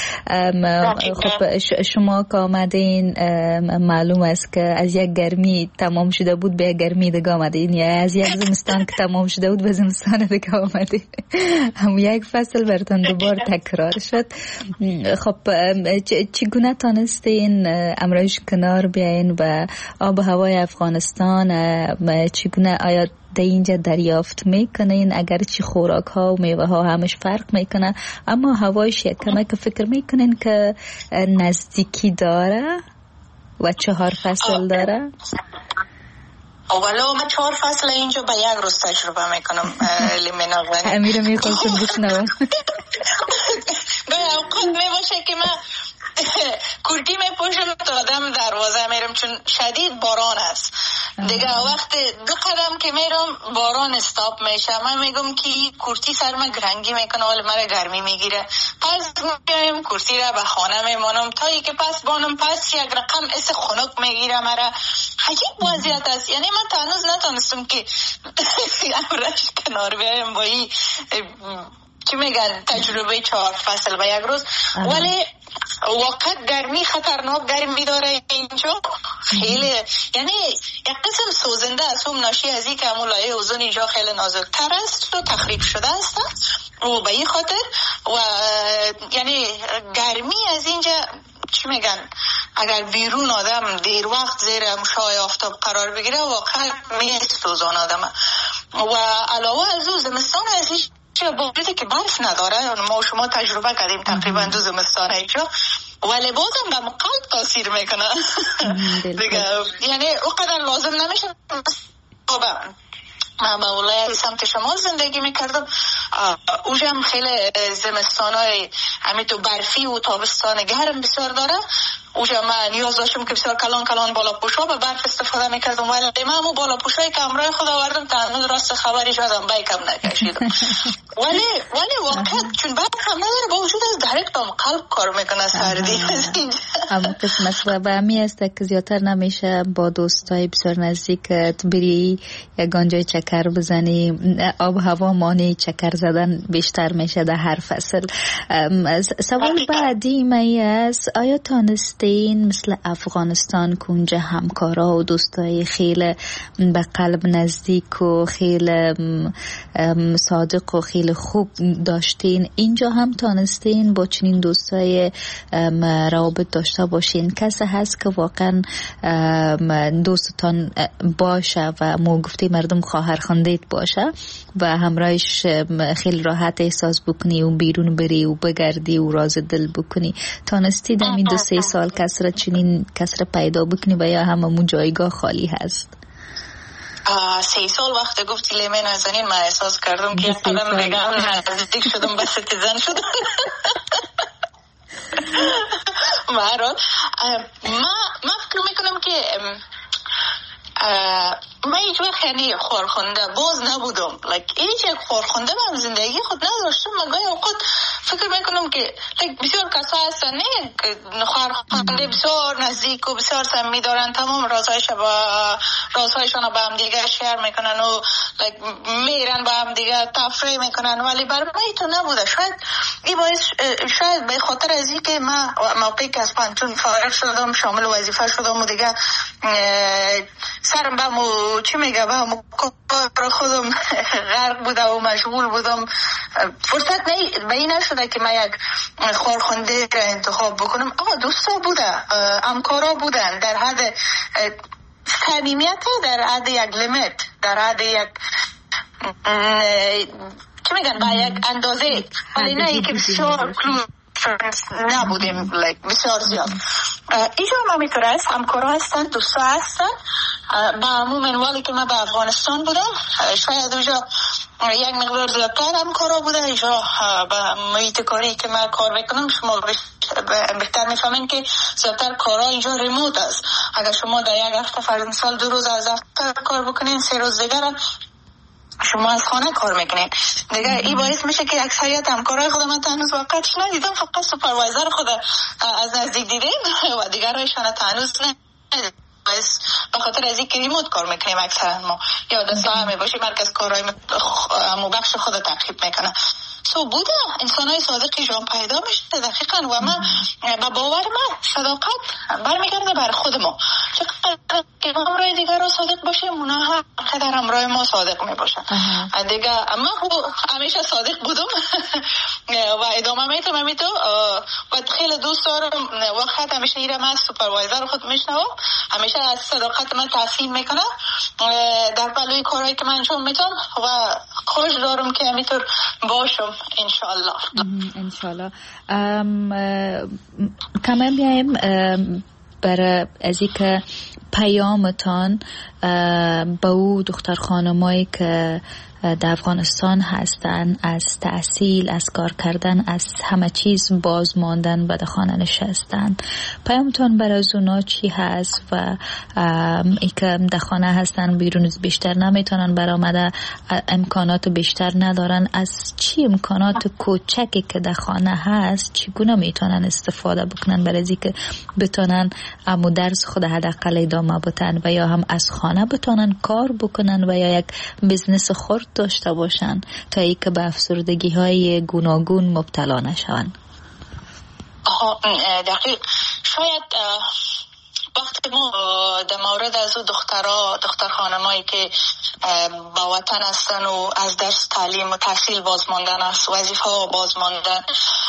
خب شما که آمدین معلوم است که از یک گرمی تمام شده بود به گرمی دیگه آمدین، یا از یک زمستان که تمام شده بود به زمستان دیگه آمدین. هم یک فصل براتون دوباره تکرار شد. خب چگونه تانستین امروز کنار بیاین و آب هوای افغانستان چگونه آیا در اینجا دریافت میکنین؟ اگر چی خوراک ها و میوه ها همش فرق میکنه اما هوایش یک کمک فکر میکنین که نزدیکی داره و چهار فصل داره؟ اولا من چهار فصل اینجا به یک روز تجربه میکنم. لیمناغانی امیره میخواستم بشنوم. گاهی اوقات میباشه که من کورتی میپوشم تا آدم دروازه میرم چون شدید باران است دیگه. وقت دو قدم که میرم باران استاپ میشه، من میگم که کورتی سرم گرنگی میکنه ولی مرا گرمی میگیره، پس میگم کورتی را به خانه میمانم تا ای که پس بانم پس یک رقم اس خنک میگیره مرا. عجیب وضعیت است. یعنی من تا هنوز نتونستم که امرش کنار بیایم با این چی میگن تجربه چهار فصل به یک روز. ولی واقعا گرمی خطرناک گرمی داره اینجا خیلی، یعنی یک قسم سوزنده است. هم ناشی از این که همون لایه اوزون اینجا خیلی نازکتر است و تخریب شده است و به این خاطر و یعنی گرمی از اینجا چی میگن اگر بیرون آدم دیر وقت زیر مشای آفتاب قرار بگیره واقعا میسوزان آدم. و علاوه از او زمستان از این با وجودی که برف نداره، ما شما تجربه کردیم تقریبا دو زمستان اینجا، ولی بازم به قلب تاثیر میکنه دیگه. یعنی اونقدر لازم نمیشه. من به ولایت سمت شمال زندگی میکردم، اونجا هم خیلی زمستان های همینطور برفی و تابستان گرم بسیار داره. اونجا من نیاز داشتم که بسیار کلان کلان بالا پوشا به برف استفاده میکردم، ولی من همون بالا پوشایی که همراه خود آوردم تا هنوز راست خبری شدم بیکم نکشیدم. ولی ولی واقعا چون برف هم نداره با وجود از درک به قلب کار میکنه سردی. اما قسمت و به همی است که زیادتر نمیشه با دوستای بسیار نزدیکت بری یگان جای چکر بزنی. آب هوا مانع چکر زدن بیشتر میشه در هر فصل. سوال بعدی می است آیا تانستین مثل افغانستان که اونجا همکارا و دوستای خیلی به قلب نزدیک و خیلی صادق و خیلی خوب داشتین، اینجا هم تانستین با چنین دوستای روابط داشته باشین؟ کسی هست که واقعا دوستتان باشه و مو گفتی مردم خواهر خواندیت باشه و همراهش خیلی راحت احساس بکنی و بیرون بری و بگردی و راز دل بکنی؟ تانستی در این دو سه سال کسر چنین کسر پیدا بکنی و یا هممون جایگاه خالی هست؟ سه سال وقت گفتی لیمه نازنین من احساس کردم که قدم بگم نزدیک شدم به سیتیزن شدم. به هر حال ما ما فکر میکنم که من هیچ وقت یعنی خورخونده باز نبودم. like هیچ یک خورخونده من زندگی خود نداشتم. من گاهی اوقات فکر میکنم که like بسیار کسا هستن نه که خورخونده بسیار نزدیک و بسیار سمی دارن، تمام رازهایش با رازهایشان با هم دیگه شیر میکنن و like میرن با هم دیگه تفریح میکنن، ولی برای من تو نبوده. شاید این باعث شاید به خاطر از این که من موقعی که از پانتون فارغ شدم شامل وظیفه شدم و دیگه سرم به مو چی میگه به مو کار خودم غرق بوده و مشغول بودم، فرصت نه به این نشده که من یک خورخنده را انتخاب بکنم. آقا دوستا بوده، همکارا بودن در حد صمیمیت، در حد یک لیمیت، در حد یک چی میگن با یک اندازه، ولی نه ای که بسیار کلوز نبودیم like بسیار زیاد. اینجا هم همینطور است، همکارا هستن، دوستا هستن. با عموم منوالی که من به افغانستان بودم شاید اونجا یک مقدار زیادتر همکارا بودن. اینجا به محیط کاری که من کار میکنم شما بهتر میفهمین که زیادتر کارا اینجا ریموت است. اگر شما در یک هفته فرض مثال دو روز از دفتر کار بکنین، سه روز دیگر شما از خانه کار میکنین دیگه. این باعث میشه که اکثریت همکارای خود من هنوز واقعش ندیدم، فقط سوپروایزر خود از نزدیک دیدیم و دیگرایشان هنوز ندیدم. به خاطر از این که ریموت کار میکنیم اکثرا ما، یا دستا همه باشی مرکز کارهای مبخش خود تعقیب میکنه. سو بوده انسان های صادقی جان پیدا میشه دقیقا. و من با باور من صداقت برمیگرده بر خود ما، چقدر که همراه دیگر را صادق باشیم اونا هم قدر همراه ما صادق میباشن دیگه. اما همیشه صادق بودم و ادامه میتونم همیتو و خیلی دوست دارم. وقت همیشه ایرم از سوپروایزر خود میشنوم، همیشه از صداقت من تحسین میکنم در پلوی کارهایی که من انجام میتونم و خوش دارم که همیطور باشم انشالله. انشالله. کمان بیایم برای از این که پیامتان به او دختر خانمایی که در افغانستان هستن، از تحصیل، از کار کردن، از همه چیز باز ماندن و در خانه نشستن، پیامتان برای اونا چی هست؟ و ای که در خانه هستن بیرون بیشتر نمیتونن برآمده، امکانات بیشتر ندارن، از چی امکانات کوچکی که در خانه هست چگونه میتونن استفاده بکنن برای از که بتونن امو درس خود حداقل ادامه بدن و یا هم از خانه بتونن کار بکنن و یا یک بزنس خرد داشته باشن تا ای که به افسردگی های گوناگون مبتلا نشون. دقیق. شاید وقتی ما در مورد از دخترها دختر خانمایی که با وطن هستن و از درس تعلیم و تحصیل باز ماندن است، وظیفه ها باز ماندن،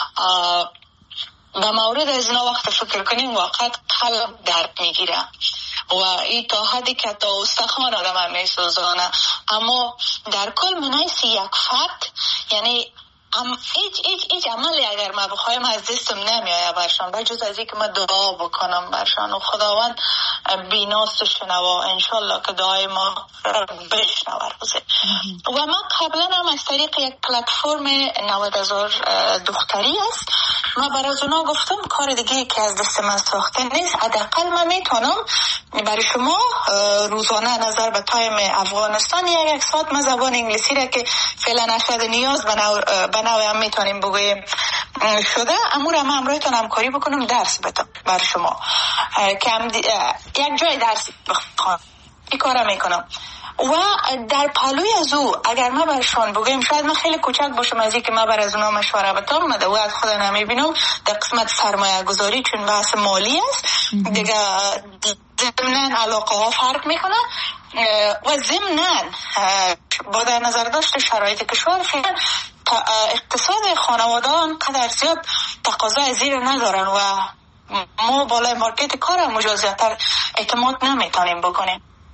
به مورد از اینا وقت فکر کنیم واقعا قلب درد میگیره و این تا حدی که تا استخوان آدم هم میسوزانه. اما در کل منایس یک فرد یعنی ام ایچ ایچ ایچ عملی اگر ما بخوایم از دستم نمیایه برشان، بجز از این که من دعا بکنم برشان و خداوند بیناست و شنوا انشالله که دعای ما بشنوه روزه. و من قبلا هم از طریق یک پلتفرم نود هزار دختری است، من برای اونا گفتم کار دیگه که از دست من ساخته نیست، حداقل من میتونم برای شما روزانه نظر به تایم افغانستان یک یک ساعت من زبان انگلیسی را که فعلا نشد نیاز به نوع هم میتونیم بگویم شده، امور هم همراهتان همکاری بکنم درس بدم برای شما که یک جای درس بخوام این کار میکنم. و در پلوی از او اگر ما برشان بگویم، شاید من خیلی کوچک باشم از این که ما بر از اونا مشوره بتم، من و از خود نمیبینم در قسمت سرمایه گذاری چون بحث مالی است دیگه ضمناً علاقه ها فرق میکنه و ضمناً با در نظر داشت شرایط کشور فعلا اقتصاد خانواده انقدر زیاد تقاضای زیر ندارن و ما بالای مارکت کار هم مجازیتر اعتماد نمیتونیم بکنیم.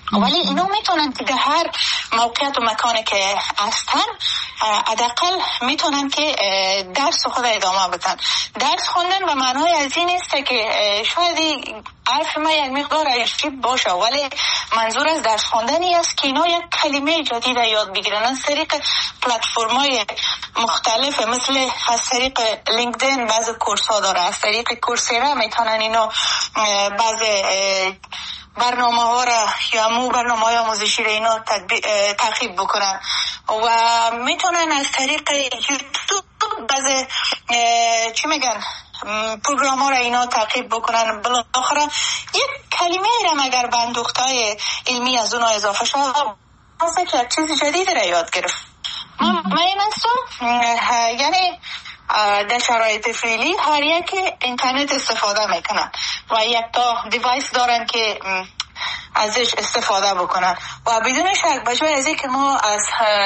ولی اینو میتونن که در هر موقعیت و مکانی که هستن حداقل میتونن که درس خود ادامه بدن. درس خوندن به معنای از این نیست که شاید حرف ما یک مقدار عجیب باشه، ولی منظور از درس خوندنی است که اینا یک کلمه جدید یاد بگیرن از طریق پلتفرم‌های مختلف، مثل از طریق لینکدین بعضی کورس‌ها داره، از طریق کورسرا میتونن اینا بعضی برنامه ها را یا مو برنامه های آموزشی را اینا تعقیب بکنن و میتونن از طریق یوتیوب بعضی چی میگن پروگرام ها را اینا تعقیب بکنن. بالاخره یک کلمه را اگر به اندوختای علمی از اونها اضافه شد واسه که چیز جدید را یاد گرفت. من من هستم یعنی در شرایط فعلی هر یک اینترنت استفاده میکنن و یک تا دیوایس دارن که ازش استفاده بکنن و بدون شک بجای از اینکه ما از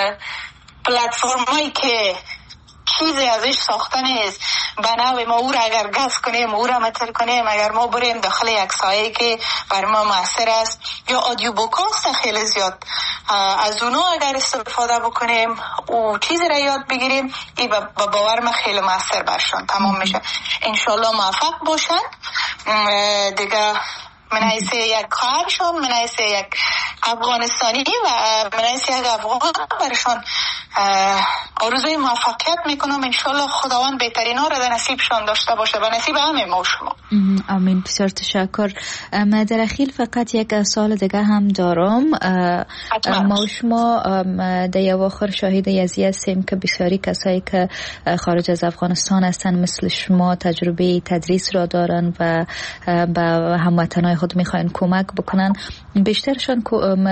پلتفرمایی که چیزی ازش ساخته نیست به نوع ما او را اگر گز کنیم او را متر کنیم، اگر ما بریم داخل یک سایه که بر ما موثر است یا آدیو بوکاست خیلی زیاد از اونو اگر استفاده بکنیم و چیزی را یاد بگیریم، این با باور من خیلی موثر برشان تمام میشه. انشالله موفق باشن دیگه. من حیث یک خواهرشون، من حیث یک افغانستانی و من حیث یک افغان برشان آرزوی موفقیت میکنم. انشالله خداوند بهترین ها را در نصیبشان داشته باشه و نصیب همه ما شما. آمین. بسیار تشکر. من در اخیر فقط یک سوال دیگه هم دارم. ما شما در اواخر شاهد یزی هستیم که بسیاری کسایی که خارج از افغانستان هستن مثل شما تجربه تدریس را دارن و به هموطنای خود میخواین کمک بکنن. بیشترشان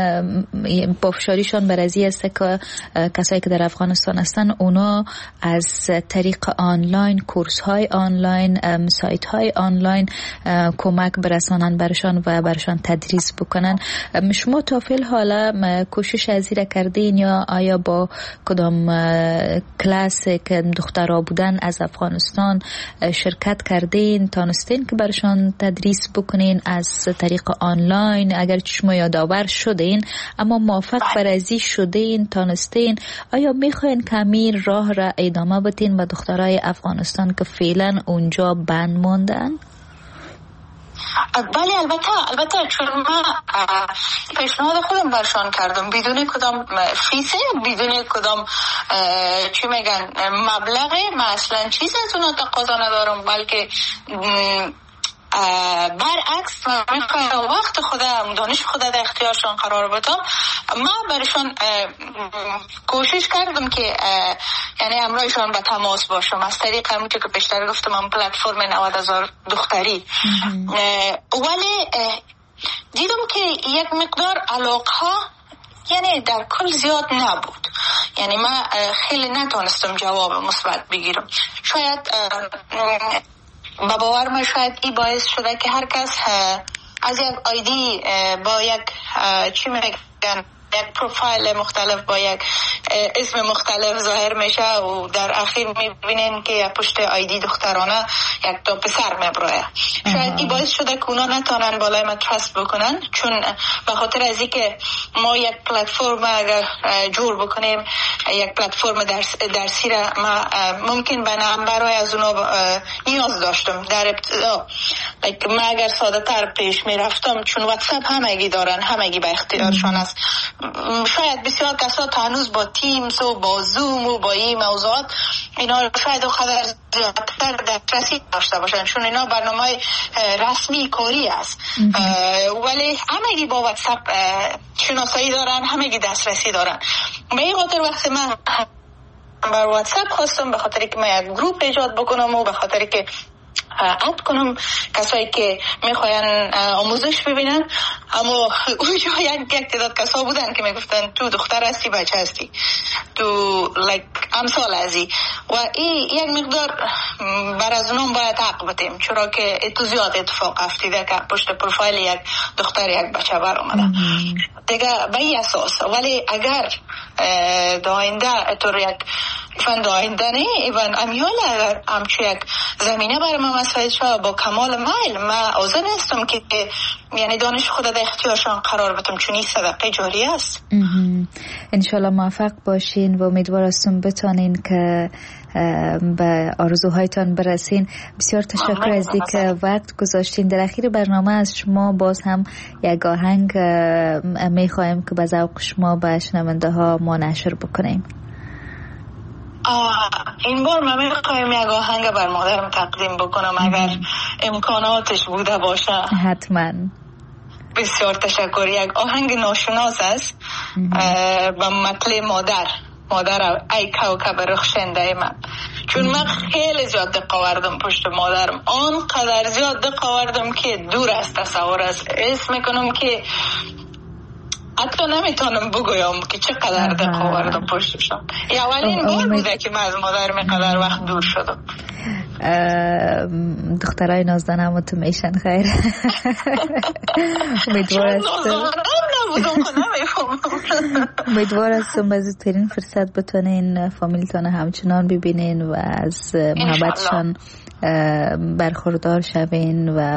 بافشاریشان برازی است که کسایی که در افغانستان هستن اونا از طریق آنلاین، کورس های آنلاین، سایت های آنلاین کمک برسانن برشان و برشان تدریس بکنن. شما تا فعل حالا کوشش از این کردین یا آیا با کدام کلاس که دخترها بودن از افغانستان شرکت کردین، تانستین که برشان تدریس بکنین از طریق آنلاین؟ اگر شما یادآور شدین اما موفق برازی شدین، تانستین، آیا میخواین کمی راه را ادامه بدین با دخترای افغانستان که فعلا اونجا بند ماندن؟ بله البته البته چون من پیشنهاد خودم برشان کردم بدون کدام فیسه، بدون کدام چی میگن مبلغه، من اصلا چیز از اونا تقاضا ندارم، بلکه برعکس من میخوایم وقت خودم دانش خودم در اختیارشان قرار بدم. من برشان کوشش کردم که یعنی امرایشان به تماس باشم از طریق همون که پیشتر گفتم من پلتفرم نود هزار دختری، ولی دیدم که یک مقدار علاقه یعنی در کل زیاد نبود، یعنی من خیلی نتونستم جواب مثبت بگیرم. شاید با باور من شاید این باعث شده که هر کس از یک آیدی با یک چی میگن یک پروفایل مختلف با یک اسم مختلف ظاهر میشه و در اخیر میبینین که پشت آیدی دخترانه یک تا پسر میبره. شاید این باعث شده که اونا نتونن بالای من ترست بکنن، چون به خاطر از اینکه ما یک پلتفرم اگر جور بکنیم، یک پلتفرم درس درسی را ما ممکن به نمبرهای از اونا نیاز داشتم در ابتدا. من اگر ساده تر پیش میرفتم، چون واتساپ همگی دارن، همگی به اختیارشان است، شاید بسیار کسا تا هنوز با تیمز و با زوم و با این موضوعات اینا شاید خودر زیادتر دسترسی داشته باشن، چون اینا برنامه رسمی کاری است، ولی همگی با واتساپ شناسایی دارن، همگی دسترسی دارن. به این خاطر وقتی من بر واتساپ خواستم به خاطر که من یک گروپ ایجاد بکنم و به خاطر که اد کنم کسایی که میخواین آموزش ببینن، اما اونجا یک تعداد کسا بودن که میگفتن تو دختر هستی بچه هستی تو لایک امثال ازی و این یک مقدار بر از اونم باید حق بدیم، چرا که اتو زیاد اتفاق افتیده که پشت پروفایل یک دختر یک بچه بر آمده دیگه به این اساس. ولی اگر دا آینده اتور یک ایوان آینده نه ایوان امیال اگر همچو یک زمینه برای ما مساعد شد با کمال میل ما آزه نیستم که یعنی دانش خود در اختیارشان قرار بدم، چون این صدقه جاری است. انشالله موفق باشین و امیدوار هستم بتانین که به آرزوهایتان برسین. بسیار تشکر از اینکه وقت گذاشتین. در اخیر برنامه از شما باز هم یک آهنگ میخوایم که به ذوق شما به شنونده ها ما نشر بکنیم. آه این بار من میخوایم یک آهنگ بر مادرم تقدیم بکنم اگر امکاناتش بوده باشه. حتما. بسیار تشکر. یک آهنگ ناشناس است با مطلع مادر مادر ای کوکب رخشنده من، چون من خیلی زیاد دقت آوردم پشت مادرم، آنقدر زیاد دقت آوردم که دور از تصور است. اسم میکنم که حتی نمیتونم بگویم که چقدر دقت آوردم پشتشم. اولین بار بوده که من از مادرم اینقدر وقت دور شدم. دخترای نازدانم تو میشن خیر. امیدوار هستم امیدوار هستم به زودترین فرصت بتونین فامیلتان همچنان ببینین و از محبتشان برخوردار شوین و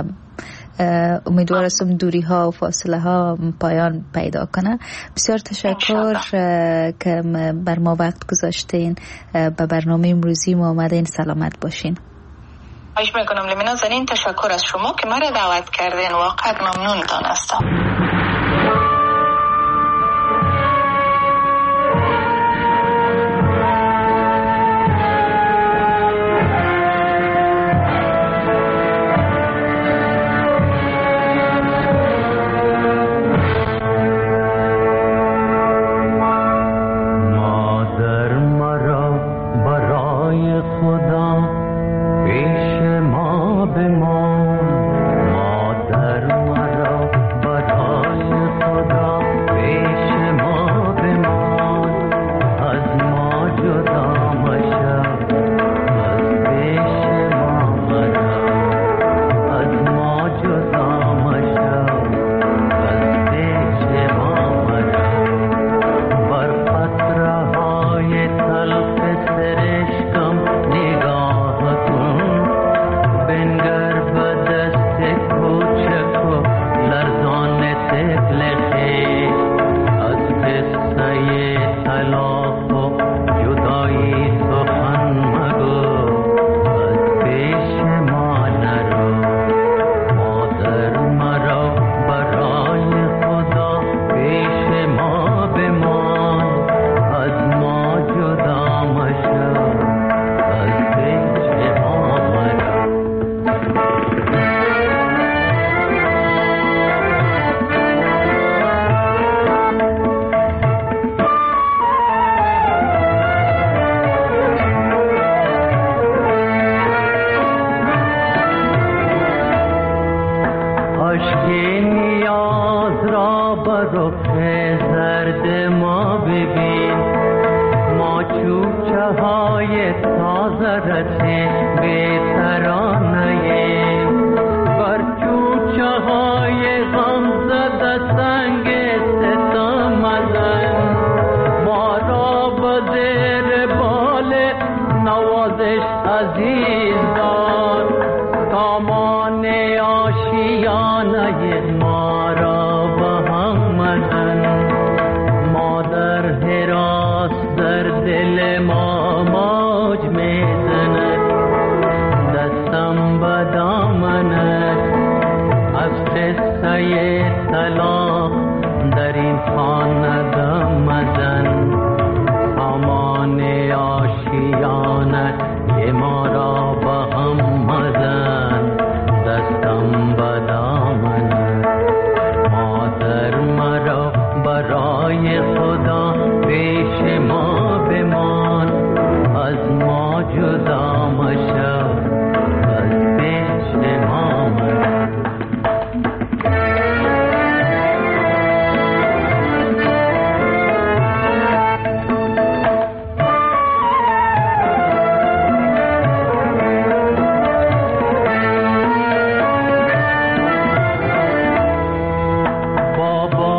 امیدوار هستم دوری ها و فاصله ها پایان پیدا کنه. بسیار تشکر که بر ما وقت گذاشتین. به برنامه امروزی ما آمدین. سلامت باشین. خواهش میکنم لمینا زنین. تشکر از شما که مرا دعوت کردین، واقعا ممنونتان هستم.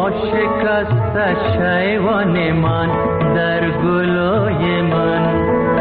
شیوان من در گلوی من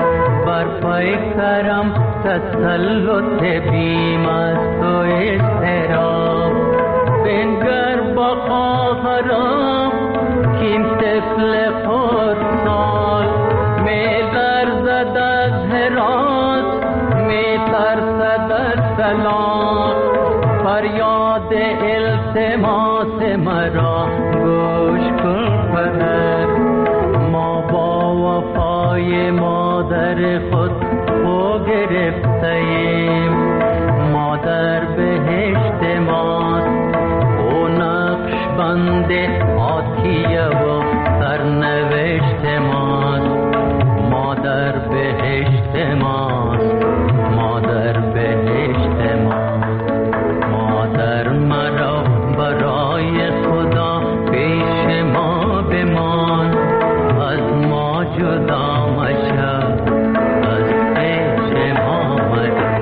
تسلط بیم است و اضطراب بنگر با خواهرم کیم طفل خودسال می لرزد از حراس می ترسد از سلام فریاد التماس مرا گوش کن پدر ما با وفای مادر خود خو گرفتیم مادر بهشت ماست او نقش بند آتیه و سرنوشت ماست مادر بهشت ماست مادر بهشت ماست مادر مرا برای خدا پیش ما بمان از ما جدا مشو از پیش ما مشو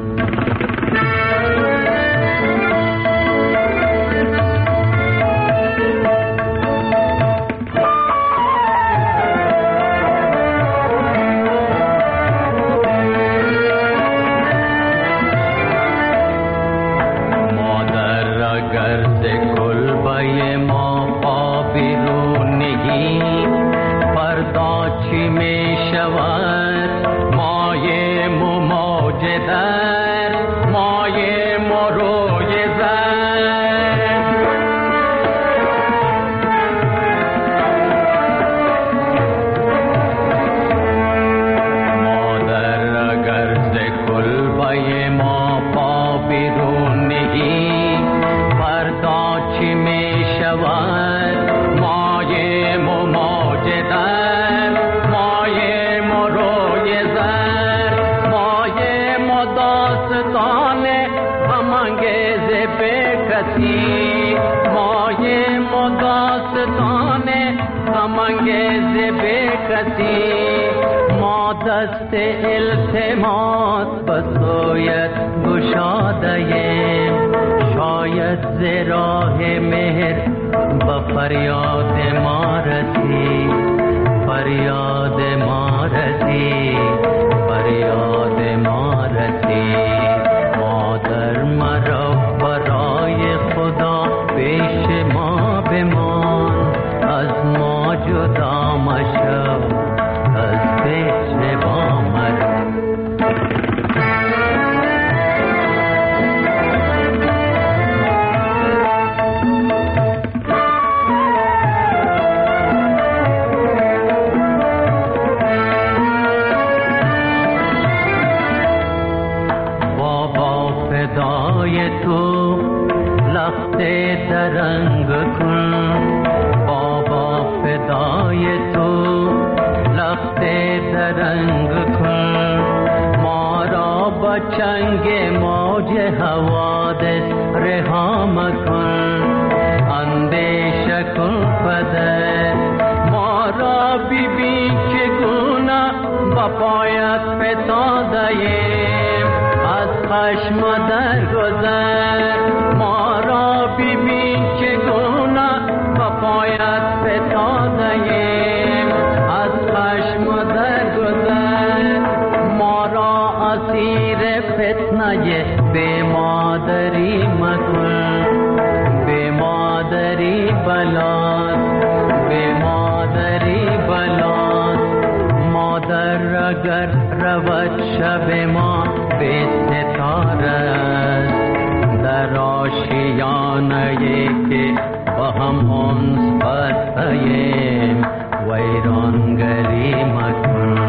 دست التماس بسویت گشاده‌ایم شاید ز راه مهر با فریاد ما رسی فریاد ما رسی فریاد ما رسی مادر مرا برای خدا پیش ما بمان از ما جدا مشو از پیش ما مرا بابا فدای تو لخت درنگ کن بابا فدای تو لخت درنگ کن ما را با چنگ موج حوادث رها مکن اندیشه کن پدر ما را ببین چگونه با پایت فتاده‌ایم از خشم درگذر ما را ببین چگونه با پایت فتاده‌ایم از خشم درگذر ما را اسیر فتنه بی مادری مکن بی مادری بلاست بی مادری بلاست مادر اگر رود شب ما به ستاره است در آشیانه که با هم انس بسته‌ایم ویرانگری مکن